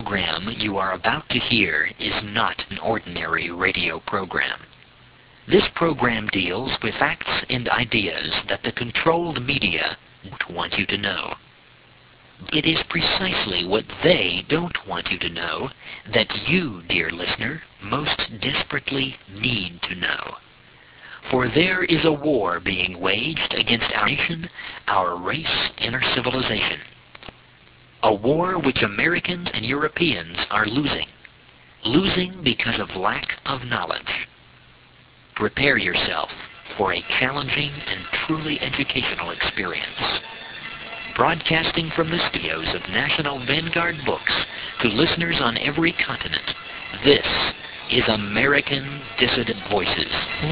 program you are about to hear is not an ordinary radio program. This program deals with facts and ideas that the controlled media don't want you to know. It is precisely what they don't want you to know that you, dear listener, most desperately need to know. For there is a war being waged against our nation, our race, and our civilization. A war which Americans and Europeans are losing. Losing because of lack of knowledge. Prepare yourself for a challenging and truly educational experience. Broadcasting from the studios of National Vanguard Books to listeners on every continent, this is American Dissident Voices.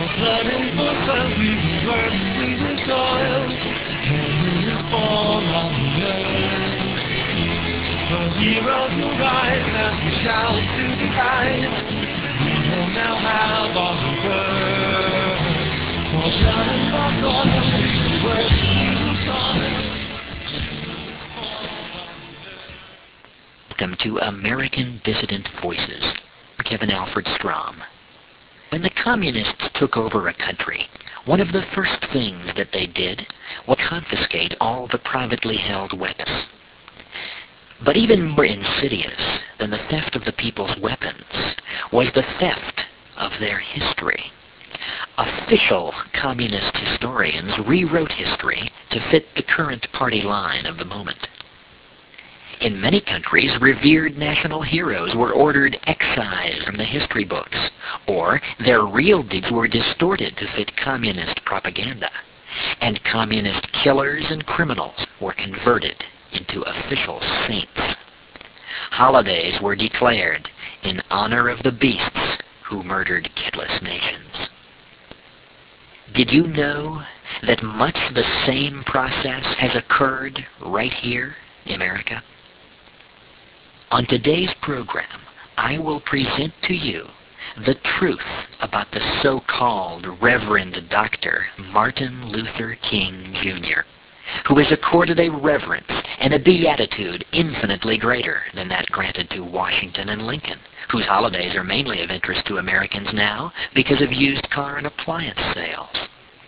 Heroes will rise as we shout to the skies. We will now have all the words. For blood and for soil, we will work new songs. Welcome to American Dissident Voices. Kevin Alfred Strom. When the communists took over a country, one of the first things that they did was confiscate all the privately held weapons. But even more insidious than the theft of the people's weapons was the theft of their history. Official communist historians rewrote history to fit the current party line of the moment. In many countries, revered national heroes were ordered excised from the history books, or their real deeds were distorted to fit communist propaganda, and communist killers and criminals were converted into official saints. Holidays were declared in honor of the beasts who murdered kidless nations. Did you know that much the same process has occurred right here in America? On today's program, I will present to you the truth about the so-called Reverend Dr. Martin Luther King Jr., who is accorded a reverence and a beatitude infinitely greater than that granted to Washington and Lincoln, whose holidays are mainly of interest to Americans now because of used car and appliance sales.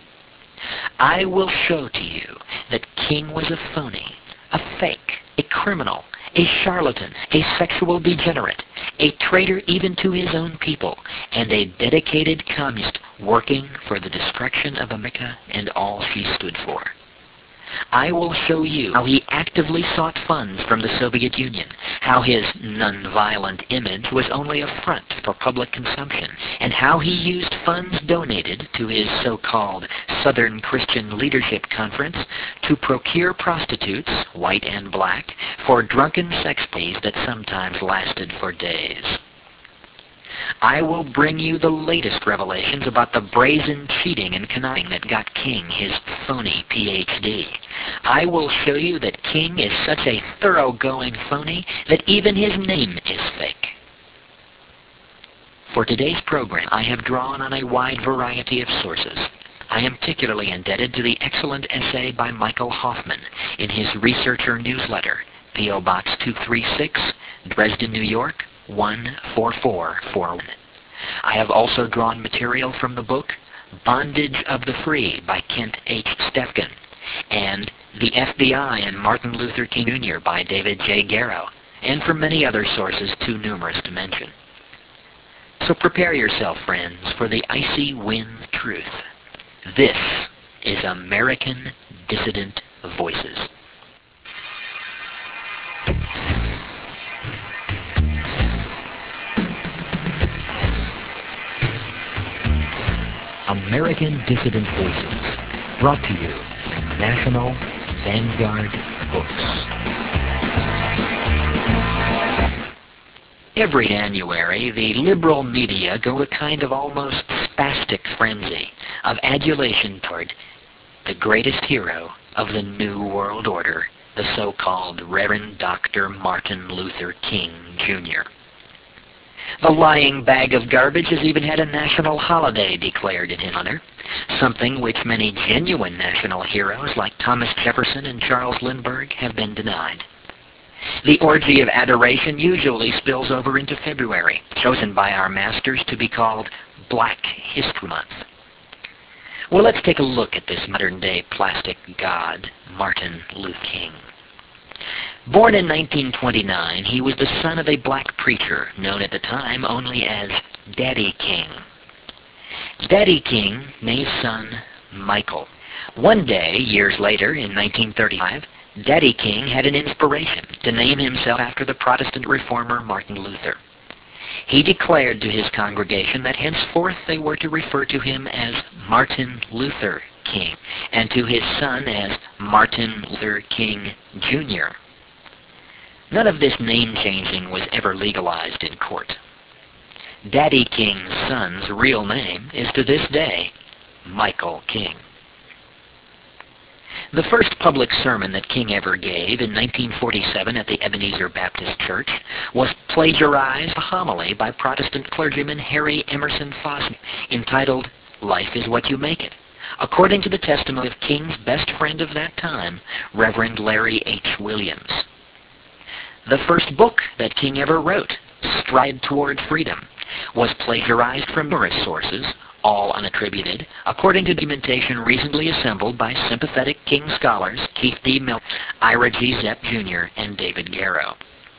I will show to you that King was a phony, a fake, a criminal, a charlatan, a sexual degenerate, a traitor even to his own people, and a dedicated communist working for the destruction of America and all she stood for. I will show you how he actively sought funds from the Soviet Union, how his non-violent image was only a front for public consumption, and how he used funds donated to his so-called Southern Christian Leadership Conference to procure prostitutes, white and black, for drunken sex plays that sometimes lasted for days. I will bring you the latest revelations about the brazen cheating and conniving that got King his phony Ph.D. I will show you that King is such a thoroughgoing phony that even his name is fake. For today's program, I have drawn on a wide variety of sources. I am particularly indebted to the excellent essay by Michael Hoffman in his Researcher newsletter, P.O. Box 236, Dresden, New York, 14441. I have also drawn material from the book Bondage of the Free by Kent H. Stefkin and The FBI and Martin Luther King Jr. by David J. Garrow, and from many other sources too numerous to mention. So prepare yourself, friends, for the icy wind truth. This is American Dissident Voices. American Dissident Voices, brought to you by National Vanguard Books. Every January, the liberal media go a kind of almost spastic frenzy of adulation toward the greatest hero of the New World Order, the so-called Reverend Dr. Martin Luther King Jr. The lying bag of garbage has even had a national holiday declared in his honor, something which many genuine national heroes like Thomas Jefferson and Charles Lindbergh have been denied. The orgy of adoration usually spills over into February, chosen by our masters to be called Black History Month. Well, let's take a look at this modern-day plastic god, Martin Luther King. Born in 1929, he was the son of a black preacher, known at the time only as Daddy King. Daddy King named his son Michael. One day, years later, in 1935, Daddy King had an inspiration to name himself after the Protestant reformer Martin Luther. He declared to his congregation that henceforth they were to refer to him as Martin Luther King, and to his son as Martin Luther King Jr. None of this name-changing was ever legalized in court. Daddy King's son's real name is to this day Michael King. The first public sermon that King ever gave in 1947 at the Ebenezer Baptist Church was plagiarized a homily by Protestant clergyman Harry Emerson Fosdick entitled Life is What You Make It, according to the testimony of King's best friend of that time, Reverend Larry H. Williams. The first book that King ever wrote, Stride Toward Freedom, was plagiarized from numerous sources, all unattributed, according to documentation recently assembled by sympathetic King scholars Keith D. Miller, Ira G. Zepp Jr., and David Garrow.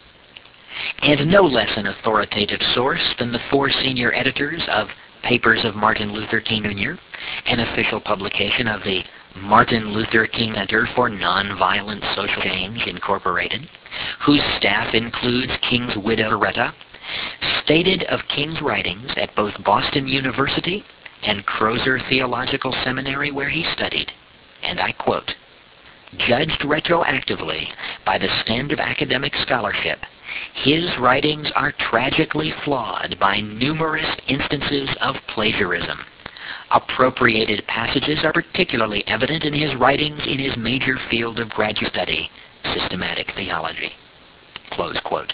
And no less an authoritative source than the four senior editors of Papers of Martin Luther King Jr., an official publication of the Martin Luther King Center for Nonviolent Social Change, Incorporated, whose staff includes King's widow Loretta, stated of King's writings at both Boston University and Crozer Theological Seminary where he studied, and I quote, "Judged retroactively by the standard of academic scholarship, his writings are tragically flawed by numerous instances of plagiarism. Appropriated passages are particularly evident in his writings in his major field of graduate study, systematic theology." Close quote.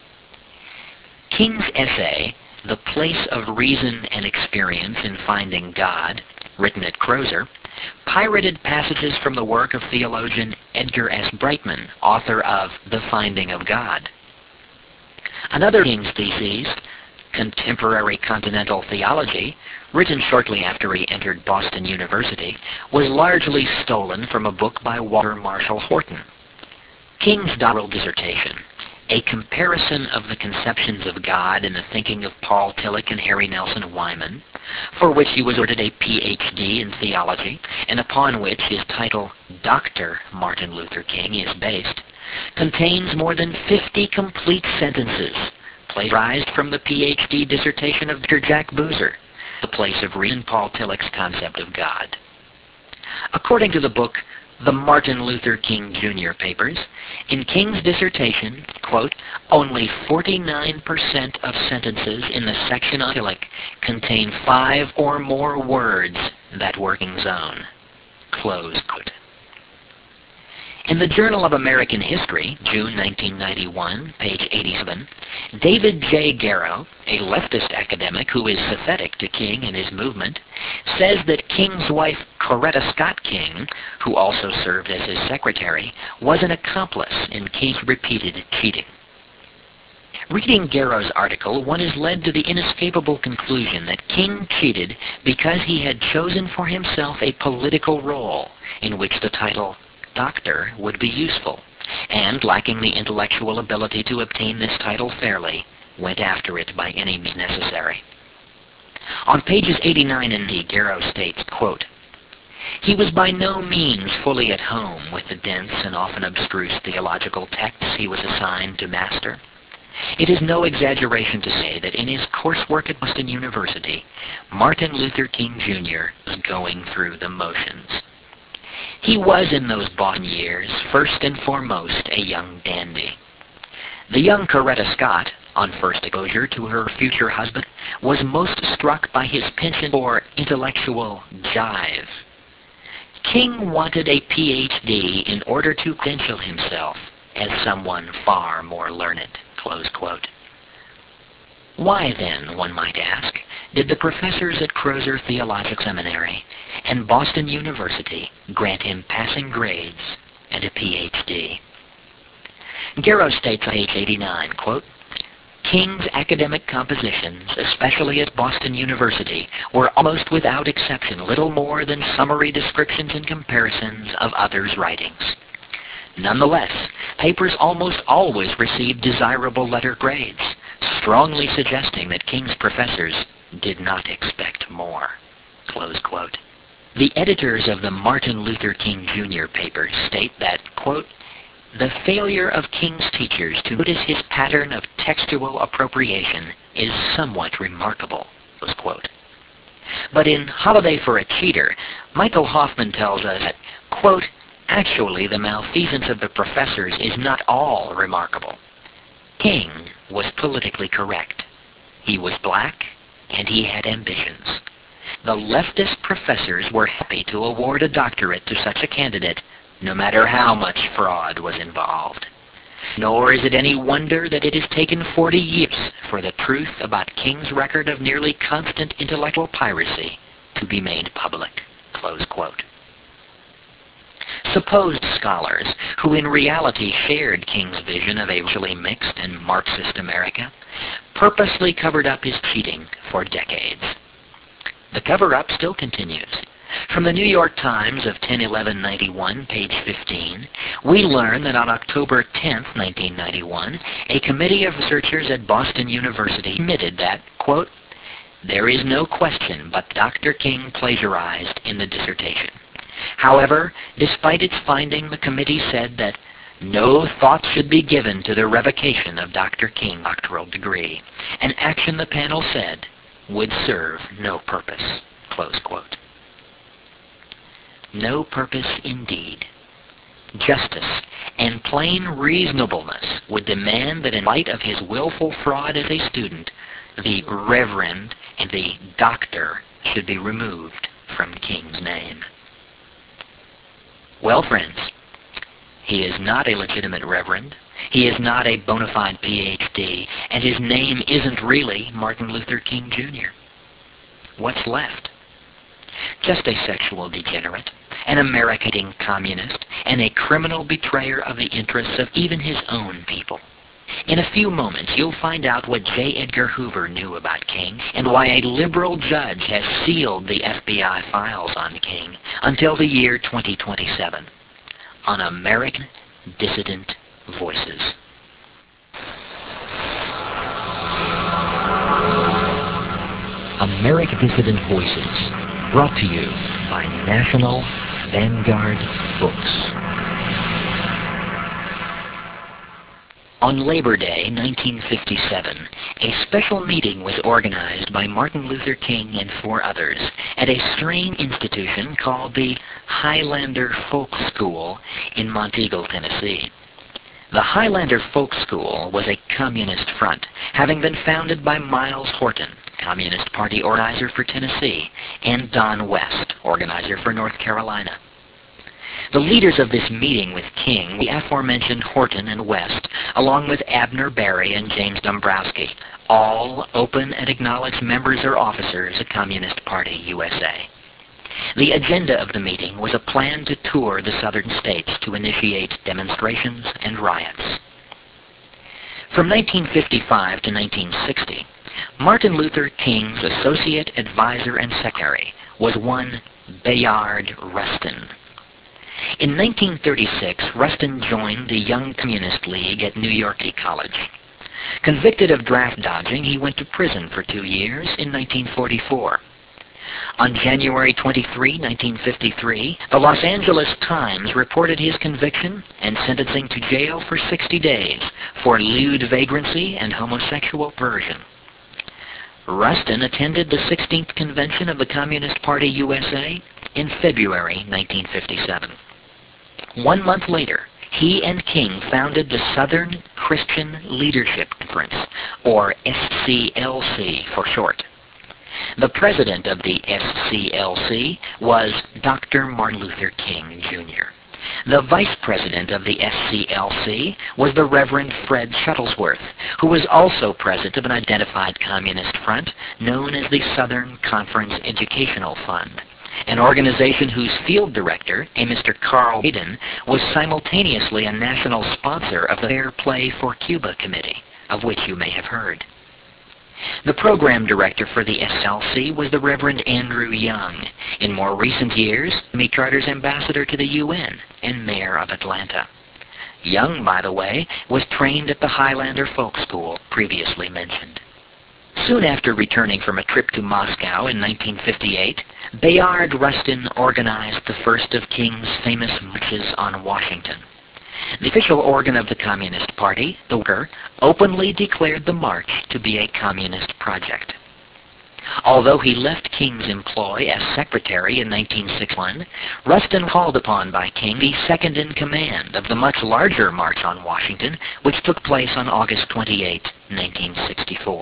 King's essay, The Place of Reason and Experience in Finding God, written at Crozer, pirated passages from the work of theologian Edgar S. Brightman, author of The Finding of God. Another King's thesis, Contemporary Continental Theology, written shortly after he entered Boston University, was largely stolen from a book by Walter Marshall Horton. King's doctoral dissertation, A Comparison of the Conceptions of God in the Thinking of Paul Tillich and Harry Nelson Wyman, for which he was awarded a Ph.D. in theology, and upon which his title, Dr. Martin Luther King, is based, contains more than 50 complete sentences, plagiarized from the Ph.D. dissertation of Dr. Jack Boozer, The Place of Reason, Paul Tillich's Concept of God. According to the book, The Martin Luther King Jr. Papers, in King's dissertation, quote, only 49% of sentences in the section on Tillich contain 5 or more words that were King's own. Close quote. In the Journal of American History, June 1991, page 87, David J. Garrow, a leftist academic who is sympathetic to King and his movement, says that King's wife, Coretta Scott King, who also served as his secretary, was an accomplice in King's repeated cheating. Reading Garrow's article, one is led to the inescapable conclusion that King cheated because he had chosen for himself a political role in which the title doctor would be useful, and lacking the intellectual ability to obtain this title fairly, went after it by any means necessary. On pages 89 and 90, Garrow states, quote, he was by no means fully at home with the dense and often abstruse theological texts he was assigned to master. It is no exaggeration to say that in his coursework at Boston University, Martin Luther King Jr. was going through the motions. He was in those Boston years, first and foremost, a young dandy. The young Coretta Scott, on first exposure to her future husband, was most struck by his penchant for intellectual jive. King wanted a Ph.D. in order to credential himself as someone far more learned. Close quote. Why then, one might ask, did the professors at Crozer Theological Seminary and Boston University grant him passing grades and a Ph.D.? Garrow states on page 89, quote, King's academic compositions, especially at Boston University, were almost without exception little more than summary descriptions and comparisons of others' writings. Nonetheless, papers almost always received desirable letter grades, strongly suggesting that King's professors did not expect more. Close quote. The editors of the Martin Luther King Jr. papers state that, quote, the failure of King's teachers to notice his pattern of textual appropriation is somewhat remarkable, close quote. But in Holiday for a Cheater, Michael Hoffman tells us that, quote, actually the malfeasance of the professors is not all remarkable. King was politically correct. He was black, and he had ambitions. The leftist professors were happy to award a doctorate to such a candidate, no matter how much fraud was involved. Nor is it any wonder that it has taken 40 years for the truth about King's record of nearly constant intellectual piracy to be made public. Close quote. Supposed scholars, who in reality shared King's vision of a racially mixed and Marxist America, purposely covered up his cheating for decades. The cover-up still continues. From the New York Times of 10/11/91, page 15, we learn that on October 10, 1991, a committee of researchers at Boston University admitted that, quote, there is no question but Dr. King plagiarized in the dissertation. However, despite its finding, the committee said that no thought should be given to the revocation of Dr. King's doctoral degree, an action the panel said would serve no purpose. Close quote. No purpose indeed. Justice and plain reasonableness would demand that in light of his willful fraud as a student, the Reverend and the Doctor should be removed from King's name. Well, friends, he is not a legitimate Reverend. He is not a bona fide Ph.D., and his name isn't really Martin Luther King Jr. What's left? Just a sexual degenerate, an American communist, and a criminal betrayer of the interests of even his own people. In a few moments, you'll find out what J. Edgar Hoover knew about King and why a liberal judge has sealed the FBI files on King until the year 2027 on American Dissident Voices. American Dissident Voices, brought to you by National Vanguard Books. On Labor Day, 1957, a special meeting was organized by Martin Luther King and 4 others at a strange institution called the Highlander Folk School in Monteagle, Tennessee. The Highlander Folk School was a communist front, having been founded by Miles Horton, Communist Party organizer for Tennessee, and Don West, organizer for North Carolina. The leaders of this meeting with King were the aforementioned Horton and West, along with Abner Berry and James Dombrowski, all open and acknowledged members or officers of Communist Party USA. The agenda of the meeting was a plan to tour the southern states to initiate demonstrations and riots. From 1955 to 1960, Martin Luther King's associate advisor and secretary was one Bayard Rustin. In 1936, Rustin joined the Young Communist League at New York City College. Convicted of draft dodging, he went to prison for 2 years in 1944. On January 23, 1953, the Los Angeles Times reported his conviction and sentencing to jail for 60 days for lewd vagrancy and homosexual perversion. Rustin attended the 16th Convention of the Communist Party USA in February 1957. 1 month later, he and King founded the Southern Christian Leadership Conference, or SCLC for short. The president of the SCLC was Dr. Martin Luther King Jr. The vice president of the SCLC was the Reverend Fred Shuttlesworth, who was also president of an identified communist front known as the Southern Conference Educational Fund. an organization whose field director, a Mr. Carl Hayden, was simultaneously a national sponsor of the Fair Play for Cuba Committee, of which you may have heard. The program director for the SLC was the Reverend Andrew Young, in more recent years, Jimmy Carter's ambassador to the UN and mayor of Atlanta. Young, by the way, was trained at the Highlander Folk School, previously mentioned. Soon after returning from a trip to Moscow in 1958, Bayard Rustin organized the first of King's famous marches on Washington. The official organ of the Communist Party, the Worker, openly declared the march to be a communist project. Although he left King's employ as secretary in 1961, Rustin called upon by King the second-in-command of the much larger March on Washington, which took place on August 28, 1964.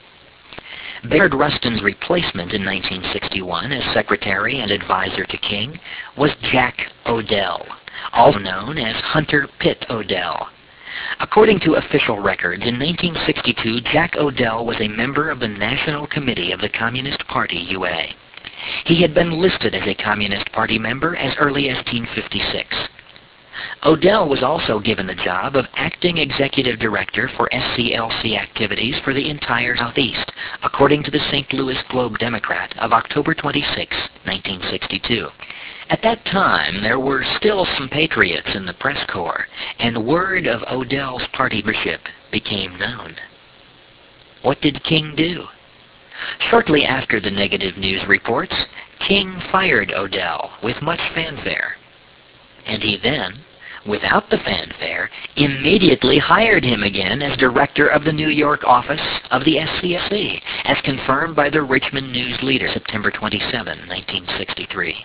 Bayard Rustin's replacement in 1961 as secretary and advisor to King was Jack Odell, also known as Hunter Pitt Odell. According to official records, in 1962, Jack Odell was a member of the National Committee of the Communist Party UA. He had been listed as a Communist Party member as early as 1956. Odell was also given the job of acting executive director for SCLC activities for the entire Southeast, according to the St. Louis Globe-Democrat of October 26, 1962. At that time, there were still some patriots in the press corps, and word of Odell's party leadership became known. What did King do? Shortly after the negative news reports, King fired Odell with much fanfare. And he then, without the fanfare, immediately hired him again as director of the New York office of the SCLC, as confirmed by the Richmond News Leader, September 27, 1963.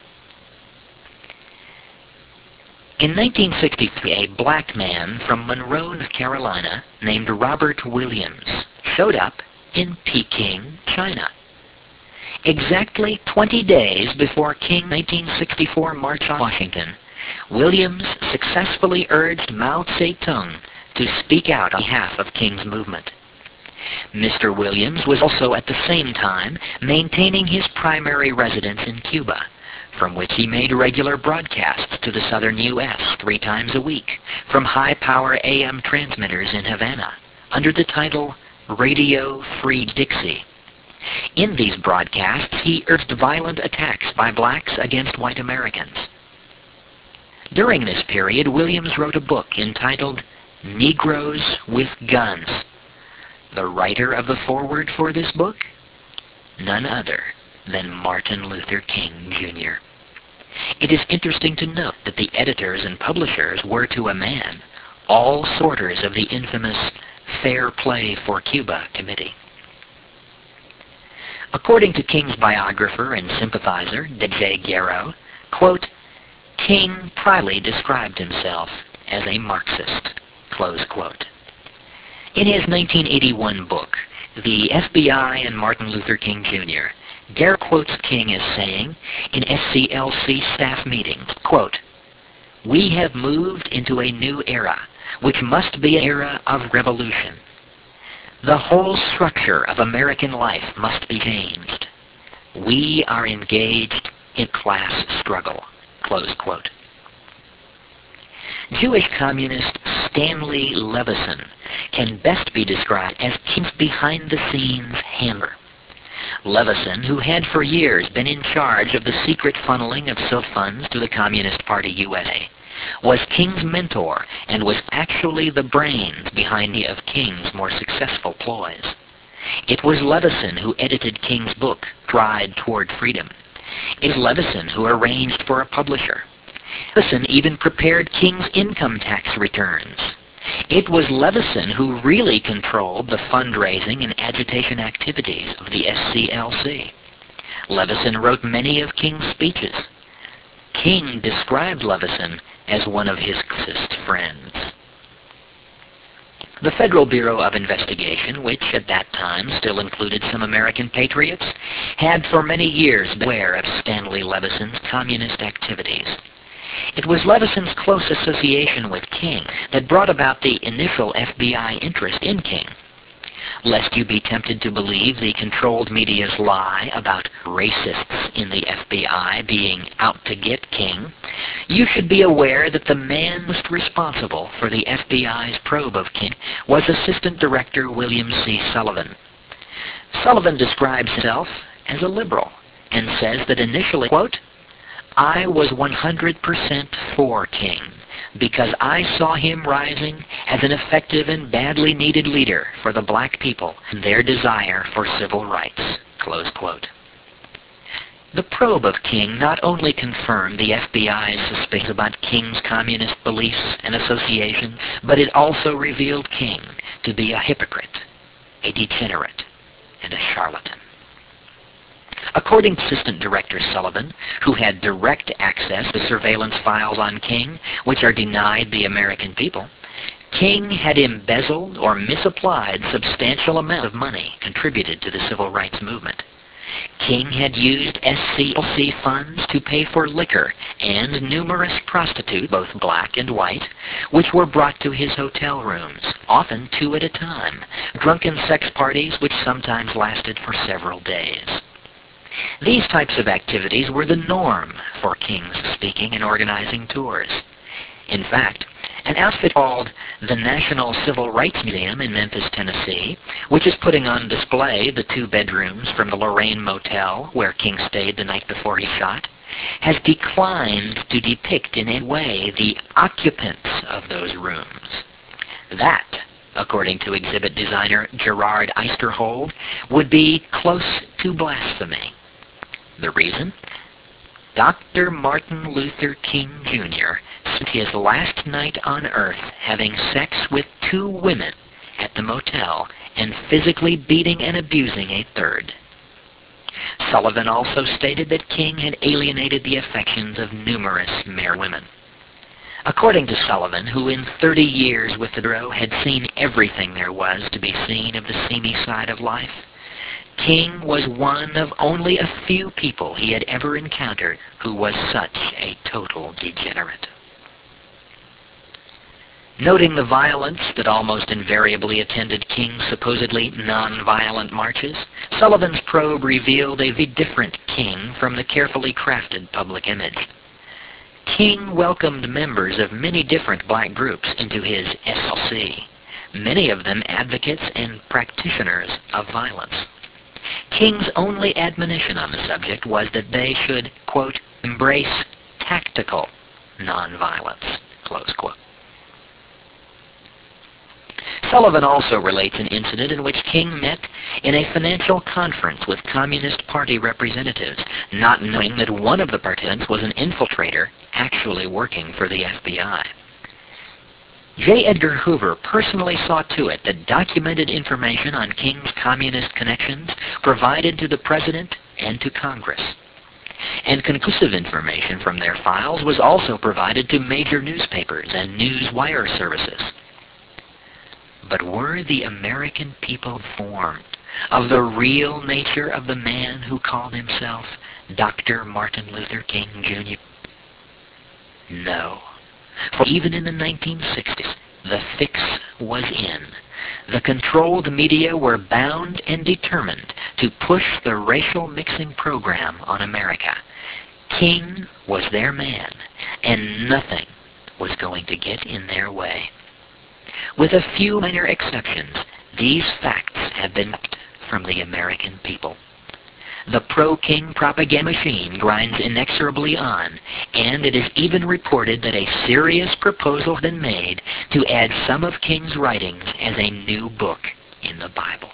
In 1963, a black man from Monroe, North Carolina, named Robert Williams, showed up in Peking, China. Exactly 20 days before King's 1964 March on Washington, Williams successfully urged Mao Zedong to speak out on behalf of King's movement. Mr. Williams was also at the same time maintaining his primary residence in Cuba, from which he made regular broadcasts to the southern U.S. 3 times a week from high-power AM transmitters in Havana under the title Radio Free Dixie. In these broadcasts, he urged violent attacks by blacks against white Americans. During this period, Williams wrote a book entitled Negroes with Guns. The writer of the foreword for this book? None other than Martin Luther King, Jr. It is interesting to note that the editors and publishers were, to a man, all supporters of the infamous Fair Play for Cuba Committee. According to King's biographer and sympathizer, D.J. Garrow, quote, King proudly described himself as a Marxist, close quote. In his 1981 book, The FBI and Martin Luther King, Jr., Garrow quotes King as saying, in SCLC staff meetings, quote, "We have moved into a new era, which must be an era of revolution. The whole structure of American life must be changed. We are engaged in class struggle," close quote. Jewish communist Stanley Levison can best be described as King's behind-the-scenes handler. Levison, who had for years been in charge of the secret funneling of silk funds to the Communist Party USA, was King's mentor and was actually the brains behind many of King's more successful ploys. It was Levison who edited King's book, Stride Toward Freedom. It was Levison who arranged for a publisher. Levison even prepared King's income tax returns. It was Levison who really controlled the fundraising and agitation activities of the SCLC. Levison wrote many of King's speeches. King described Levison as one of his closest friends. The Federal Bureau of Investigation, which at that time still included some American patriots, had for many years been aware of Stanley Levison's communist activities. It was Levison's close association with King that brought about the initial FBI interest in King. Lest you be tempted to believe the controlled media's lie about racists in the FBI being out to get King, you should be aware that the man most responsible for the FBI's probe of King was Assistant Director William C. Sullivan. Sullivan describes himself as a liberal and says that initially, quote, "I was 100% for King because I saw him rising as an effective and badly needed leader for the black people and their desire for civil rights," close quote. The probe of King not only confirmed the FBI's suspicions about King's communist beliefs and association, but it also revealed King to be a hypocrite, a degenerate, and a charlatan. According to Assistant Director Sullivan, who had direct access to surveillance files on King, which are denied the American people, King had embezzled or misapplied substantial amounts of money contributed to the civil rights movement. King had used SCLC funds to pay for liquor and numerous prostitutes, both black and white, which were brought to his hotel rooms, often 2 at a time, drunken sex parties which sometimes lasted for several days. These types of activities were the norm for King's speaking and organizing tours. In fact, an outfit called the National Civil Rights Museum in Memphis, Tennessee, which is putting on display the 2 bedrooms from the Lorraine Motel where King stayed the night before he shot, has declined to depict in any way the occupants of those rooms. That, according to exhibit designer Gerard Eisterhold, would be close to blasphemy. The reason? Dr. Martin Luther King Jr. spent his last night on Earth having sex with 2 women at the motel and physically beating and abusing a 3rd. Sullivan also stated that King had alienated the affections of numerous married women. According to Sullivan, who in 30 years with the Bureau had seen everything there was to be seen of the seamy side of life, King was one of only a few people he had ever encountered who was such a total degenerate. Noting the violence that almost invariably attended King's supposedly non-violent marches, Sullivan's probe revealed a very different King from the carefully crafted public image. King welcomed members of many different black groups into his SLC, many of them advocates and practitioners of violence. King's only admonition on the subject was that they should, quote, "embrace tactical nonviolence," close quote. Sullivan also relates an incident in which King met in a financial conference with Communist Party representatives, not knowing that one of the participants was an infiltrator actually working for the FBI. J. Edgar Hoover personally saw to it that documented information on King's communist connections provided to the President and to Congress. And conclusive information from their files was also provided to major newspapers and news wire services. But were the American people informed of the real nature of the man who called himself Dr. Martin Luther King Jr.? No. For even in the 1960s, the fix was in. The controlled media were bound and determined to push the racial mixing program on America. King was their man, and nothing was going to get in their way. With a few minor exceptions, these facts have been kept from the American people. The pro-King propaganda machine grinds inexorably on, and it is even reported that a serious proposal has been made to add some of King's writings as a new book in the Bible.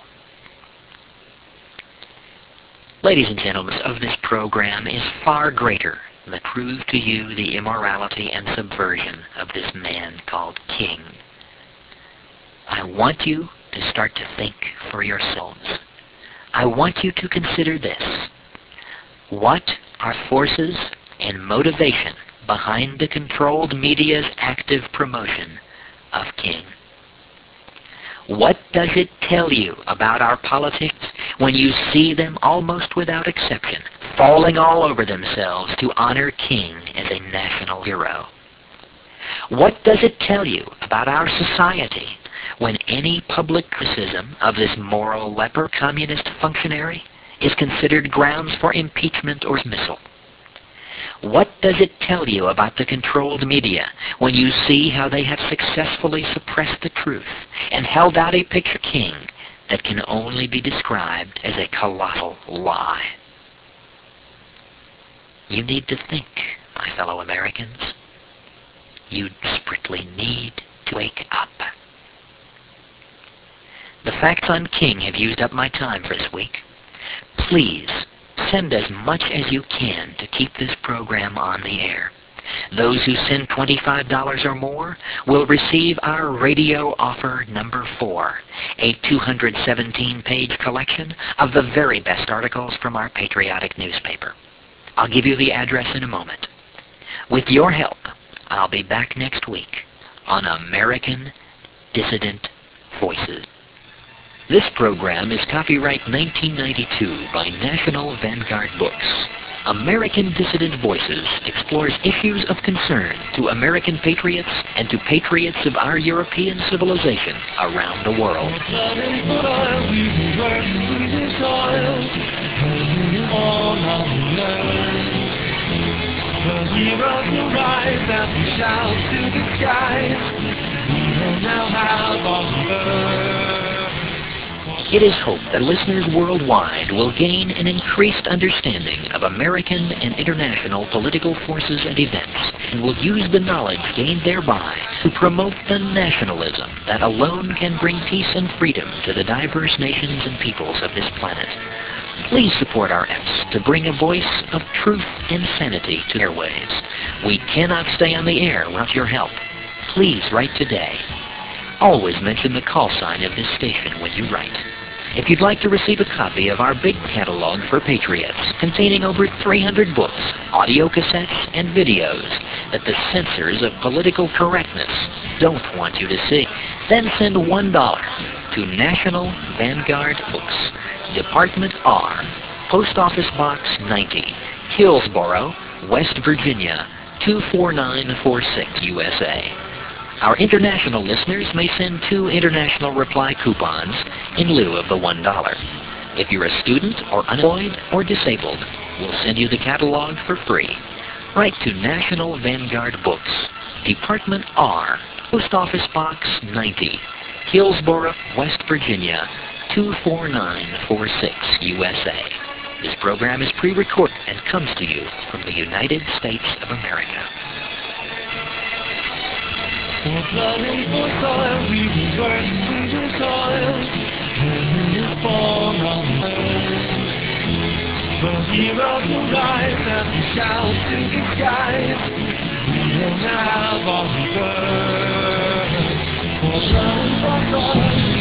Ladies and gentlemen, of this program is far greater than prove to you the immorality and subversion of this man called King. I want you to start to think for yourselves. I want you to consider this. What are forces and motivation behind the controlled media's active promotion of King? What does it tell you about our politics when you see them almost without exception falling all over themselves to honor King as a national hero? What does it tell you about our society when any public criticism of this moral leper communist functionary is considered grounds for impeachment or dismissal? What does it tell you about the controlled media when you see how they have successfully suppressed the truth and held out a picture king that can only be described as a colossal lie? You need to think, my fellow Americans. You desperately need to wake up. The facts on King have used up my time for this week. Please send as much as you can to keep this program on the air. Those who send $25 or more will receive our radio offer number 4, a 217-page collection of the very best articles from our patriotic newspaper. I'll give you the address in a moment. With your help, I'll be back next week on American Dissident Voices. This program is copyright 1992 by National Vanguard Books. American Dissident Voices explores issues of concern to American patriots and to patriots of our European civilization around the world. The heroes will rise as we shout to the skies. We will now have all the earth. It is hoped that listeners worldwide will gain an increased understanding of American and international political forces and events, and will use the knowledge gained thereby to promote the nationalism that alone can bring peace and freedom to the diverse nations and peoples of this planet. Please support our efforts to bring a voice of truth and sanity to airwaves. We cannot stay on the air without your help. Please write today. Always mention the call sign of this station when you write. If you'd like to receive a copy of our big catalog for patriots, containing over 300 books, audio cassettes, and videos that the censors of political correctness don't want you to see, then send $1 to National Vanguard Books, Department R, Post Office Box 90, Hillsboro, West Virginia, 24946 USA. Our international listeners may send 2 international reply coupons in lieu of the $1. If you're a student or unemployed or disabled, we'll send you the catalog for free. Write to National Vanguard Books, Department R, Post Office Box 90, Hillsboro, West Virginia, 24946 USA. This program is pre-recorded and comes to you from the United States of America. For blood and for soil, we will work, we will toil. Heaven is born on earth. The heroes will rise as we shout to the skies. We will have all the earth. For blood and for soil.